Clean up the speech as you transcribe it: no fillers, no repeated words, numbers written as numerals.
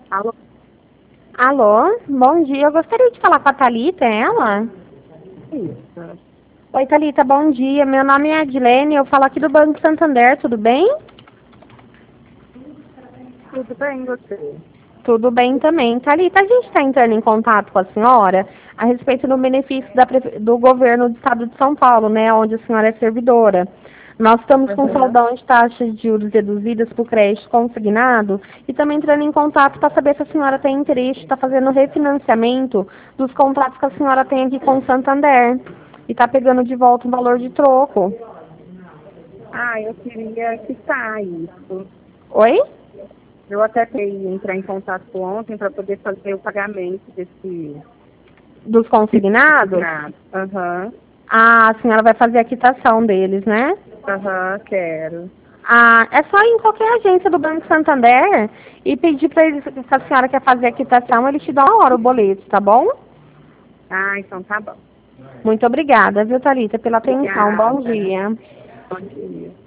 Alô? Alô, bom dia. Eu gostaria de falar com a Thalita, é ela? Isso. Oi, Thalita, bom dia. Meu nome é Adilene, eu falo aqui do Banco Santander, tudo bem? Tudo bem, você? Tudo bem também. Thalita, a gente está entrando em contato com a senhora a respeito do benefício do governo do estado de São Paulo, né, onde a senhora é servidora. Nós estamos com Aham. saldão de taxas de juros reduzidas para o crédito consignado e também entrando em contato para saber se a senhora tem interesse, está fazendo refinanciamento dos contratos que a senhora tem aqui com o Santander e está pegando de volta o valor de troco. Ah, eu queria quitar isso. Oi? Eu até queria entrar em contato ontem para poder fazer o pagamento desse Dos consignados? consignado. Aham. A senhora vai fazer a quitação deles, né? Aham, quero. Ah, é só ir em qualquer agência do Banco Santander e pedir para eles, se a senhora quer fazer a quitação, eles te dão na hora o boleto, tá bom? Ah, então tá bom. Muito obrigada, viu, Thalita, pela atenção. Bom Obrigada. dia. Bom dia.